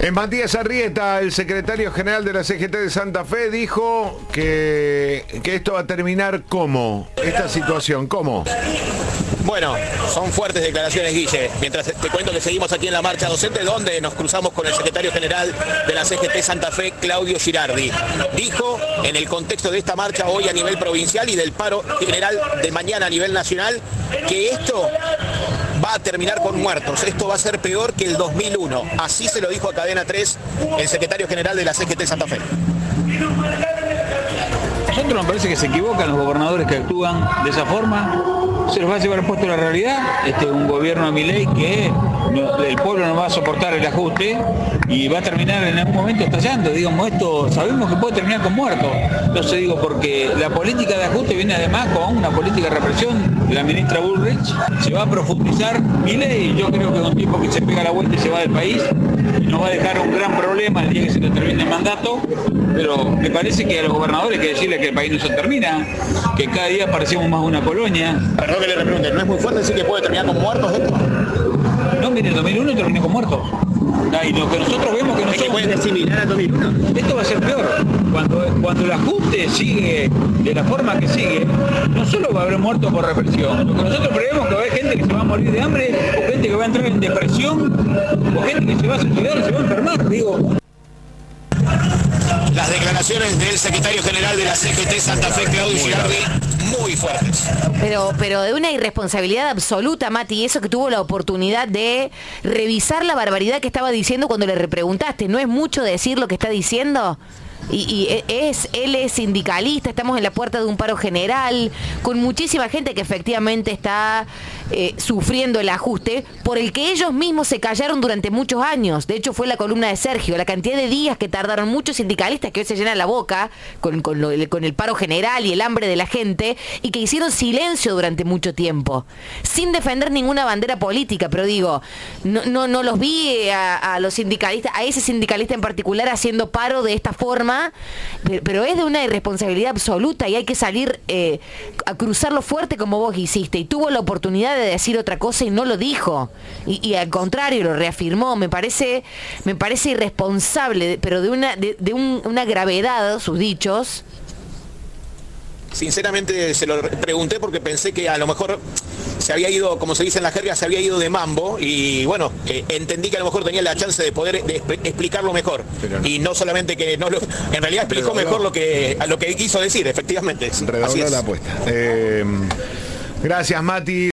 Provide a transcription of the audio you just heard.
Matías Arrieta, el secretario general de la CGT de Santa Fe, dijo que esto va a terminar ¿cómo? Esta situación, ¿cómo? Bueno, son fuertes declaraciones, Guille. Mientras te cuento que seguimos aquí en la marcha docente, donde nos cruzamos con el secretario general de la CGT Santa Fe, Claudio Girardi. Dijo, en el contexto de esta marcha hoy a nivel provincial y del paro general de mañana a nivel nacional, que esto va a terminar con muertos. Esto va a ser peor que el 2001. Así se lo dijo a Cadena 3 el secretario general de la CGT Santa Fe. A nosotros nos parece que se equivocan los gobernadores que actúan de esa forma. Se los va a llevar puesto la realidad. Un gobierno de Milei que el pueblo no va a soportar el ajuste y va a terminar en algún momento estallando. Digamos, esto sabemos que puede terminar con muertos. Entonces digo, porque la política de ajuste viene además con una política de represión de la ministra Bullrich. Se va a profundizar Milei, y yo creo que es un tipo que se pega la vuelta y se va del país y nos va a dejar un gran problema el día que se le termine el mandato. Pero me parece que a los gobernadores hay que decirles que el país no se termina, que cada día parecemos más una colonia. Perdón que le repregunte, ¿no es muy fuerte decir que puede terminar con muertos esto? No, mire, el 2001 terminó con muertos. Y lo que nosotros vemos que no ¿Es puede ser similar al 2001? Esto va a ser peor. Cuando el ajuste sigue de la forma que sigue, no solo va a haber muertos por represión. Lo que nosotros prevemos que va a haber gente que se va a morir de hambre, o gente que va a entrar en depresión, o gente que se va a suicidar, se va a enfermar, digo. Las declaraciones del secretario general de la CGT Santa Fe, Claudio Girardi, muy fuertes. Pero de una irresponsabilidad absoluta, Mati, eso que tuvo la oportunidad de revisar la barbaridad que estaba diciendo cuando le repreguntaste. ¿No es mucho decir lo que está diciendo? Él es sindicalista, estamos en la puerta de un paro general, con muchísima gente que efectivamente está sufriendo el ajuste, por el que ellos mismos se callaron durante muchos años. De hecho, fue la columna de Sergio, la cantidad de días que tardaron muchos sindicalistas que hoy se llenan la boca con el paro general y el hambre de la gente, y que hicieron silencio durante mucho tiempo, sin defender ninguna bandera política. Pero digo, no los vi a los sindicalistas, a ese sindicalista en particular, haciendo paro de esta forma, pero es de una irresponsabilidad absoluta, y hay que salir a cruzarlo fuerte como vos hiciste, y tuvo la oportunidad de decir otra cosa y no lo dijo, y al contrario lo reafirmó. Me parece irresponsable, pero de una gravedad sus dichos. Sinceramente se lo pregunté porque pensé que a lo mejor se había ido, como se dice en la jerga, se había ido de mambo, y bueno, entendí que a lo mejor tenía la chance de poder explicarlo mejor. Pero no. Y no solamente que no lo, en realidad explicó mejor lo que quiso decir, efectivamente. Redobló la apuesta. Gracias, Mati.